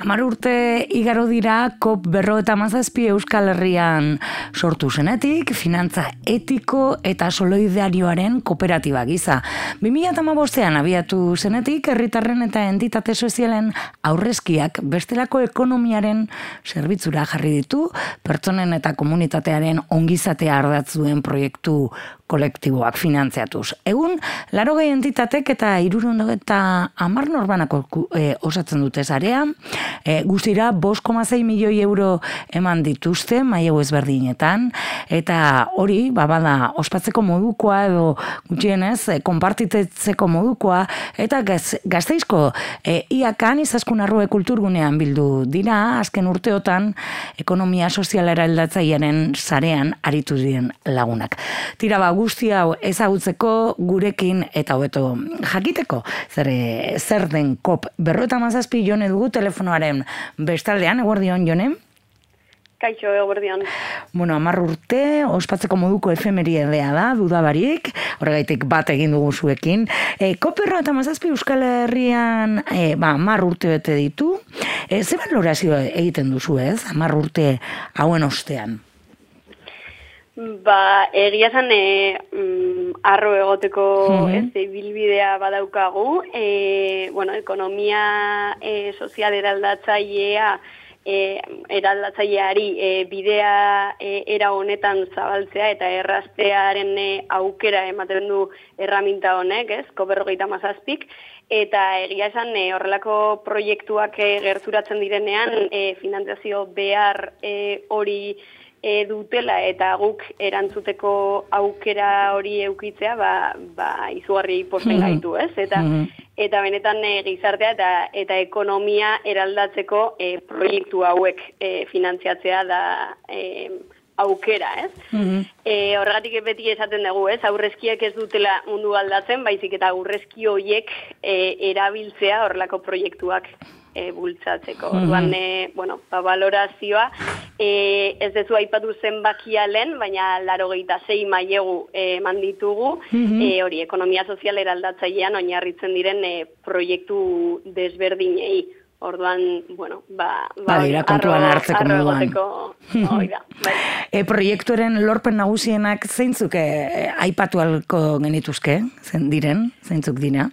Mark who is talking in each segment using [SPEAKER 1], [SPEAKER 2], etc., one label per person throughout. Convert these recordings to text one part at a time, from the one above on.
[SPEAKER 1] 10 urte igaro dira COP57 Euskal Herrian sortu zenetik, finantza etiko eta solidarioaren kooperatiba gisa. 2015an abiatu zenetik, herritarren eta entitate sozialen aurrezkiak bestelako ekonomiaren zerbitzura jarri ditu, pertsonen eta komunitatearen ongizatea ardatzuen proiektu kolektiboak finantziatuz. Egun, 80 entitatek eta 310 norbanako osatzen dute sarea, guztira 5,6 milioi euro eman dituzte mailegu ezberdinetan, eta hori, bada, ospatzeko modukoa edo gutxienez, konpartitzeko modukoa, eta Gasteizko iakan izaskun arrue kulturgunean bildu dira, azken urteotan ekonomia sozialera aldatzailearen sarean aritu diren lagunak. Tira guzti hau ezagutzeko gurekin eta hobeto jakiteko, zer den COP57 Jone dugu telefonoaren bestaldean, eguerdion Jone?
[SPEAKER 2] Kaixo, eguerdion.
[SPEAKER 1] 10 urte, ospatzeko moduko efemeridea da, dudabarik, horregaitik bat egin dugu zuekin. COP57 Euskal Herrian 10 urte bete ditu, ze balorazio egiten duzu ez, 10 urte hauen ostean?
[SPEAKER 2] Egia esan arro egoteko bilbidea badaukagu. Ekonomia sozial eraldatzaileari bidea era honetan zabaltzea eta erraztearen aukera ematen du erraminta honek, COP57, eta egia esan horrelako proiektuak gerturatzen direnean finantzazio behar hori dutela eta guk erantzuteko aukera hori eukitzea izugarri posten gaitu, ez? Eta benetan gizartea eta ekonomia eraldatzeko proiektu hauek finantziatzea da aukera, ez? Horregatik beti esaten dugu, ez? Aurrezkiak ez dutela mundu aldatzen, baizik eta aurrezki horiek erabiltzea horrelako proiektuak bultzatzeko. Orduan, balorazioa, ez dezu aipatu zenbakia lehen, baina 86 mailegu eman ditugu, hori, ekonomia sozial eraldatzailean oinarritzen diren proiektu desberdinei. Orduan,
[SPEAKER 1] kontuan hartzeko moduan. Proiektuaren lorpen nagusienak zeintzuk aipatu alko genituzke, zeintzuk dira?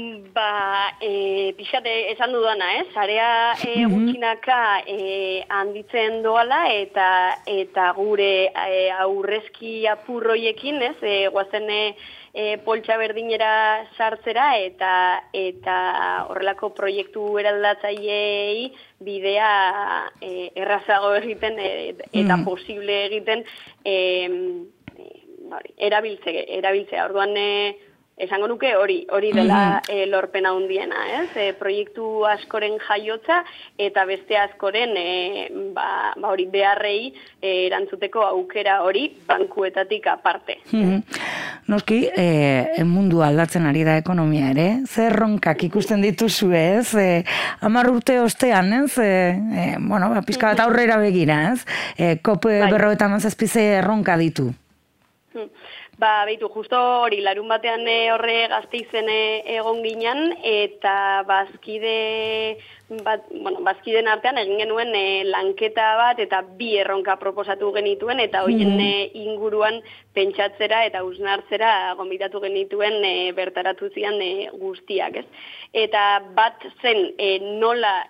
[SPEAKER 2] Pixate esan dudana, area gutxinaka handitzen doala eta gure aurrezki apurroiekin, guazen poltsa berdinera sartzera eta horrelako proiektu eraldatzaileei bidea errazago egiten eta posible egiten erabiltzea. Orduan esango nuke hori dela lorpena handiena, proiektu askoren jaiotza eta beste askoren hori beharrei erantzuteko aukera hori bankuetatik aparte.
[SPEAKER 1] Noski, mundu aldatzen ari da ekonomia ere, zer ronkak ikusten dituzu ez, 10 urte ostean, pixka bat aurrera begira, COP57 erronka ditu.
[SPEAKER 2] Justo hori, larun batean horre Gasteizen egon ginen, eta bazkiden artean egin genuen lanketa bat eta 2 erronka proposatu genituen, eta horien inguruan pentsatzera eta hausnartzera gonbidatu genituen bertaratu zian guztiak, ez? Eta bat zen nola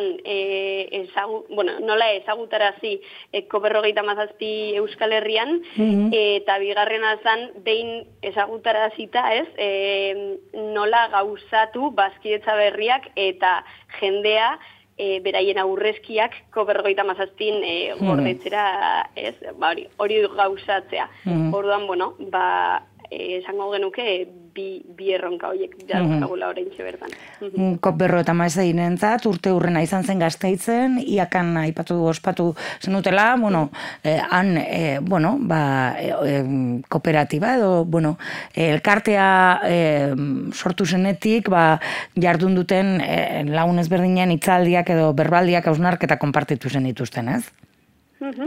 [SPEAKER 2] nola ezagutarazi COP57 Euskal Herrian, eta bigarrena zen behin ezagutarazita, nola gauzatu bazkidetza berriak eta jendea beraien aurrezkiak COP57 gordetzera, hori gauzatzea. Orduan, esango genuke bi erronka horiek dauzkagula oraintxe bertan.
[SPEAKER 1] COP57 urte hurrena izan zen Gasteizen, iakan ospatu zenutela, han, kooperatiba edo, elkartea sortu zenetik, jardun duten lagun ezberdinen hitzaldiak edo berbaldiak hausnarketa konpartitu zen dituzten, ez?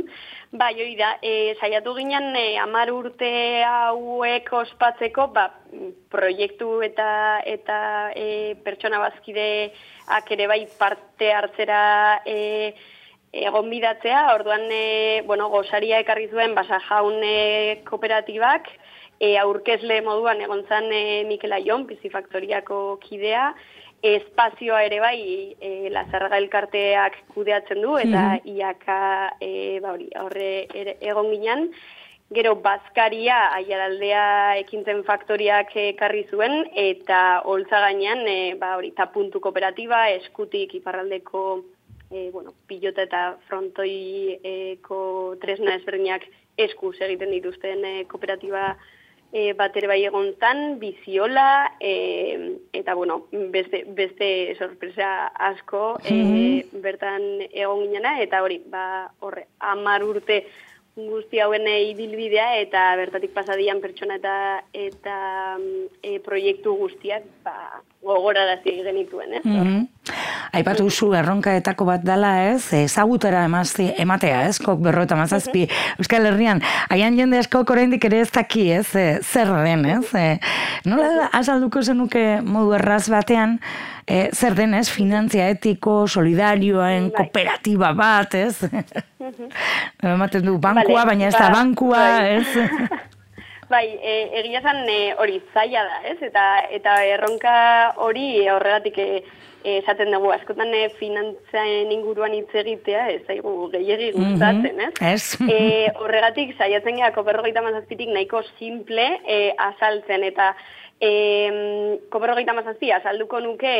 [SPEAKER 2] Bai, hori da, saiatu ginen 10 urte hauek ospatzeko, proiektu eta pertsona bazkideak ere bai parte hartzera egon bidatzea, orduan, gosaria ekarri zuen Basa Jaun kooperatibak, aurkezle moduan egon zan Mikel Aion, Bizifaktoriako kidea, espazioa ere bai Lazarraga elkarteak kudeatzen du, eta iaka horre egon ginen. Gero Bazkaria Aiaraldea Ekintzen Faktoriak ekarri zuen, eta holtza gainean Tapuntu kooperatiba, Eskutik iparraldeko pilota eta frontoiko tresna ezberdinak eskuz egiten dituzten kooperatiba bat ere bai egon zan, Biziola, eta beste sorpresa asko bertan egon ginena, eta hori, 10 urte guzti hauen ibilbidea, eta bertatik pasadian pertsona eta proiektu guztiak gogorarazi genituen, ez?
[SPEAKER 1] Aipatu zu erronkaetako bat dela, ez? Ezagutara ematea, ez? Kop 57 Euskal Herrian. Haian jende askok oraindik ere ez daki, ez? Zer den, ez? Nola azalduko zenuke modu erraz batean, zer den, ez? Finantzia etiko, solidarioen, kooperatiba bat, ez? Ematen du bankua, baina ez da bankua, ez?
[SPEAKER 2] Bai, egia zan hori zaila da, ez? Eta erronka hori horregatik esaten dugu, askotan finantzaen inguruan hitz egitea, ez zaigu gehiegi gustatzen, ez? Horregatik saiatzen gara Kop 57tik nahiko simple azaltzen, eta Kop 57 azalduko nuke,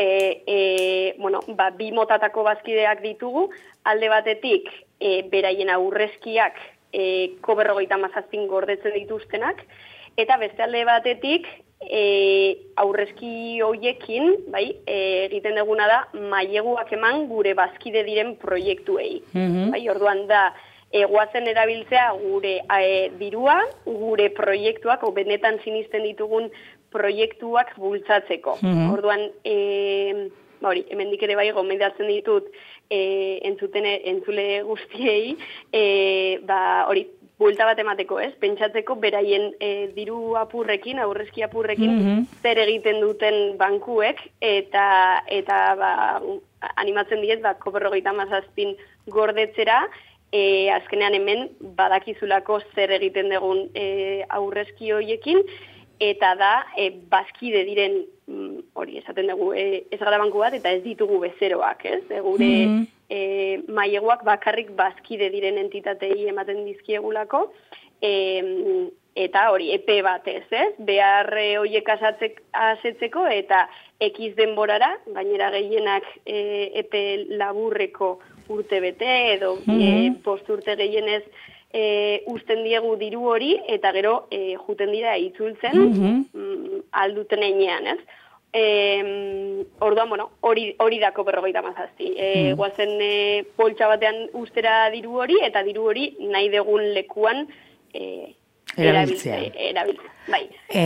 [SPEAKER 2] bi motatako bazkideak ditugu, alde batetik beraien aurrezkiak Kop 57 gordetzen dituztenak, eta beste alde batetik aurrezki hoiekin, egiten duguna da maileguak eman gure bazkide diren proiektuei. Orduan da guazen erabiltzea gure dirua, gure proiektuak, benetan sinisten ditugun proiektuak bultzatzeko. Orduan, hemendik ere bai gomendatzen ditut entzule guztiei, hori, buelta bat emateko, ez? Pentsatzeko beraien diru apurrekin, aurrezki apurrekin, zer egiten duten bankuek, eta animatzen diet, Kop 57 gordetzera, azkenean hemen badakizulako zer egiten dugun aurrezki horiekin, eta da, bazkide diren, hori esaten dugu, ez gara banku bat, eta ez ditugu bezeroak, ez? Gure maileguak bakarrik bazkide diren entitatei ematen dizkiegulako, eta hori, epe batez, ez? Behar horiek asetzeko, eta ekiz denborara, gainera gehienak epe laburreko urte bete, edo post urte gehienez usten diegu diru hori, eta gero juten dira itzultzen alduten einean, ez? Orduan, hori da Kop 57. Guazen poltsa batean ustera diru hori, eta diru hori nahi degun lekuan erabiltzea. Bai.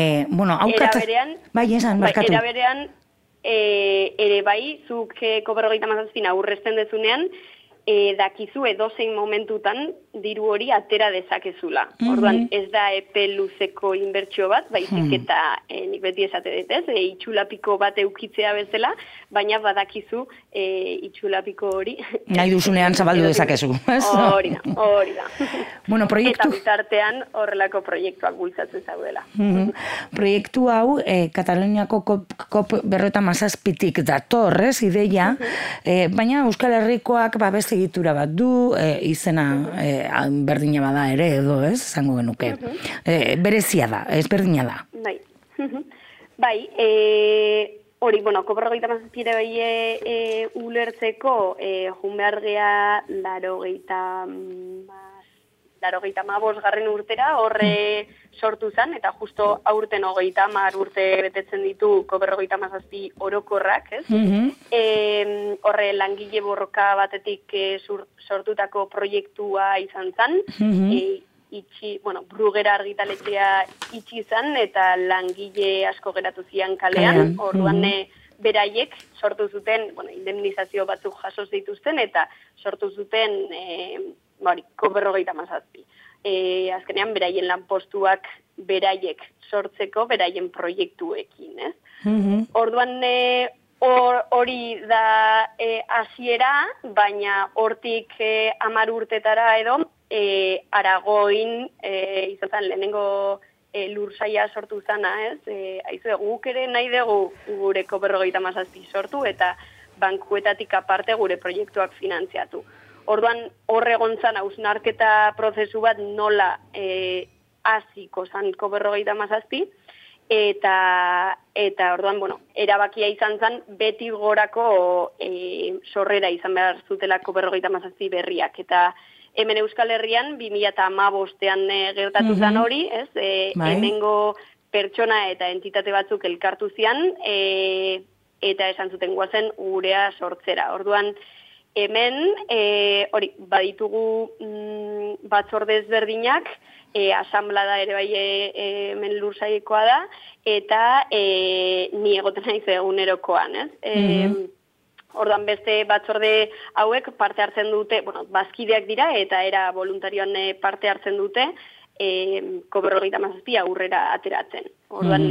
[SPEAKER 2] Era berean, ere bai, zuk Kop 57 aurrezten dezunean, dakizu edozein momentutan diru hori atera dezakezula. Orduan, ez da epe luzeko inbertsio bat, baizik eta nik beti esate dut, ez? Itxulapiko bat eukitzea bezala, baina badakizu itxulapiko hori.
[SPEAKER 1] Nahi duzunean zabaldu dezakezu.
[SPEAKER 2] Hori da. Eta bitartean horrelako proiektuak bultzatzen zaudela.
[SPEAKER 1] Proiektu hau, Kataluniako Kop 57tik dator, ez, ideia, baina Euskal Herrikoak beste egitura bat du, izena berdina bada ere, edo, ez, zango genuke. Berezia da, ez berdina da.
[SPEAKER 2] Bai, hori, Kop 57 bai ulertzeko, jun behar gea 85. urtera, horre sortu zen, eta justo aurten 30 urte betetzen ditu Kop 57 orokorrak, ez? Horre langile borroka batetik sortutako proiektua izan zen, Brugera argitaletxea itxi zen, eta langile asko geratu zian kalean, orduan beraiek sortu zuten, indemnizazio batzuk jaso zituzten, eta sortu zuten COP57. Azkenean, beraien lanpostuak beraiek sortzeko, beraien proiektuekin, ez? Orduan, hori da hasiera, baina hortik 10 urtetara edo, Aragoin, izan zen lehenengo lursaia sortu zana, ez? Aizue, guk ere nahi dugu gure COP57 sortu eta bankuetatik aparte gure proiektuak finantziatu. Orduan, egon zan hausnarketa prozesu bat nola hasiko zan COP57, eta orduan, erabakia izan zen beti gorako sorrera izan behar zutela COP57 berriak. Eta hemen Euskal Herrian, 2015an gertatu zen hori, ez? Hemengo pertsona eta entitate batzuk elkartu zian, eta esan zuten guazen gurea sortzera. Orduan, hemen, baditugu batzorde ezberdinak, asamblada ere bai hemen lursaiekoa da, eta ni egoten naiz egunerokoan, ez? Orduan beste batzorde hauek parte hartzen dute, bazkideak dira, eta era voluntarioan parte hartzen dute, COP57 aurrera ateratzen. Orduan,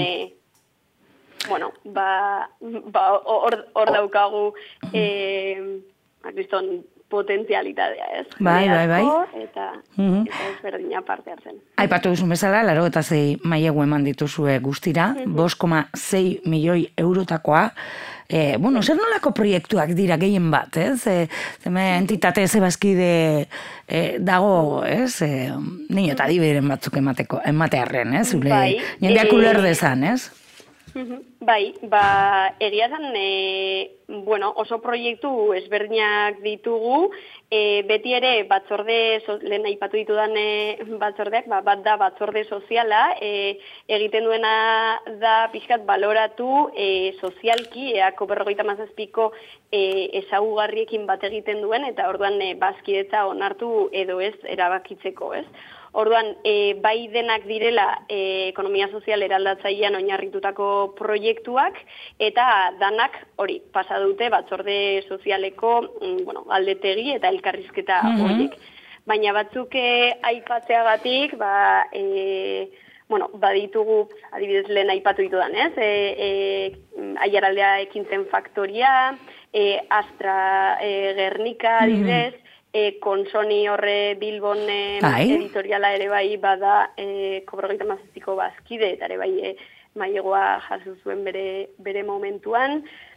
[SPEAKER 2] hor daukagu, kriston potentzialitatea, ez?
[SPEAKER 1] Bai.
[SPEAKER 2] Eta ezberdina parte hartzen.
[SPEAKER 1] Aipatu duzun bezala, 86 mailegu eman dituzue guztira, 5,6 milioi eurotakoa. Zer nolako proiektuak dira gehien bat, ez? Entitate zebazkide dago, ez? Nino eta diberen batzuk ematearren, ez? Jendeak uler dezan, ez?
[SPEAKER 2] Bai, egia zan, oso proiektu ezberdinak ditugu, beti ere lehen aipatu ditudan batzordeak, bat da batzorde soziala, egiten duena da pixkat baloratu sozialki, COP57ko ezagugarriekin bat egiten duen, eta orduan bazkidetza onartu edo ez erabakitzeko, ez? Orduan, bai denak direla ekonomia sozial eraldatzailean oinarritutako proiektuak, eta danak hori pasa dute batzorde sozialeko galdetegi eta elkarrizketa horiek. Baina batzuk aipatzeagatik, baditugu, adibidez lehen aipatu ditudan, ez? Aiaraldea ekintzen faktoria, Astra Gernika, adibidez, Konsoni horre Bilbon editoriala ere bai bada COP57ko bazkide, eta ere bai mailegoa jaso zuen bere momentuan.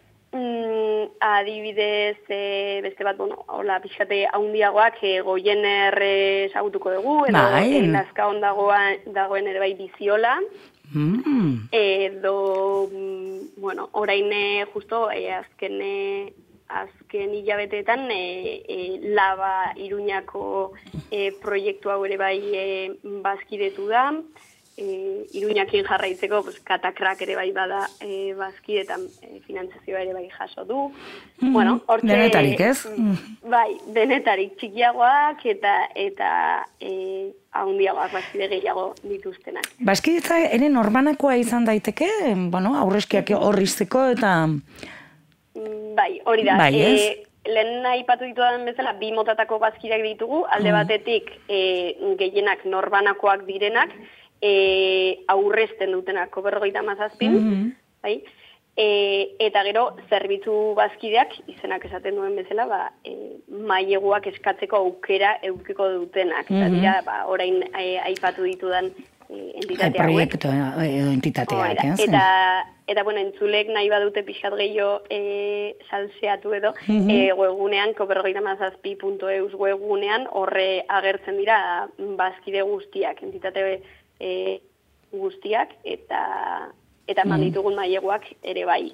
[SPEAKER 2] Adibidez, beste bat, hola, pixkate haundiagoak Goiener ezagutuko dugu, edo Lazkaon dagoen ere bai Biziola, edo, orain justo azken hilabeteetan Laba Iruñako proiektu hau ere bai bazkidetu da, Iruñakin jarraitzeko Katakrak ere bai bada bazkidetan finantzazioa ere bai jaso du.
[SPEAKER 1] Denetarik, ez?
[SPEAKER 2] Bai, denetarik txikiagoak eta haundiagoak bazkide gehiago dituztenak.
[SPEAKER 1] Bazkidetza ere norbanakoa izan daiteke, aurrezkiak horrizteko eta...
[SPEAKER 2] Bai, hori da. Lehen aipatu ditudan bezala, 2 motatako bazkideak ditugu, alde batetik gehienak norbanakoak direnak, aurrezten dutenak COP57, bai? Eta gero, zerbitzu bazkideak, izenak esaten duen bezala, maileguak eskatzeko aukera eukiko dutenak. Eta dira, orain aipatu ditudan entitatea hauek.
[SPEAKER 1] Proiektu edo entitateak, ez?
[SPEAKER 2] Eta, entzulek nahi badute pixkat gehiago salseatu edo, webgunean, COP57.eus webgunean, horre agertzen dira bazkide guztiak, entitate guztiak, eta manditugun maileguak ere bai.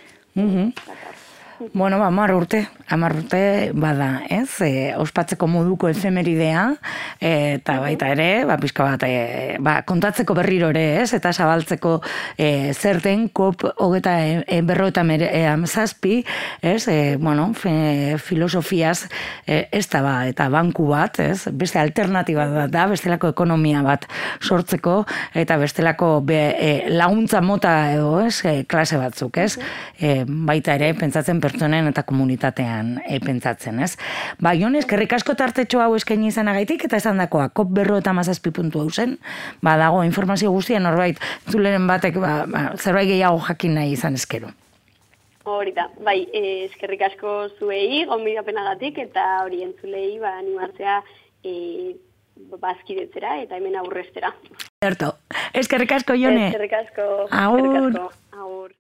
[SPEAKER 1] Bueno, 10 urte bada, ez? Ospatzeko moduko efemeridea, eta baita ere, pixka bat, kontatzeko berriro ere, ez? Eta zabaltzeko zerten COP57, ez? Filosofiaz ez da eta banku bat, ez? Beste alternatiba da, bestelako ekonomia bat sortzeko, eta bestelako laguntza mota edo, ez? Klase batzuk, ez? Baita ere, pentsatzen pertsonen eta komunitatean pentsatzen, ez? Ba, Jon, eskerrik asko tartetxo hau eskaini izanagaitik eta esan dakoa, COP57.hau zen, ba, dago informazio guztia norbait, zuleren batek, zerbait gehiago jakin nahi izan eskero.
[SPEAKER 2] Hori da, bai, eskerrik asko zuei, gonbidapenagatik, eta hori entzulei, animatzea bazkidetzera eta hemen aurreztera.
[SPEAKER 1] Zerto, eskerrik asko, Jone.
[SPEAKER 2] Eskerrik asko.
[SPEAKER 1] Agur.
[SPEAKER 2] Agur.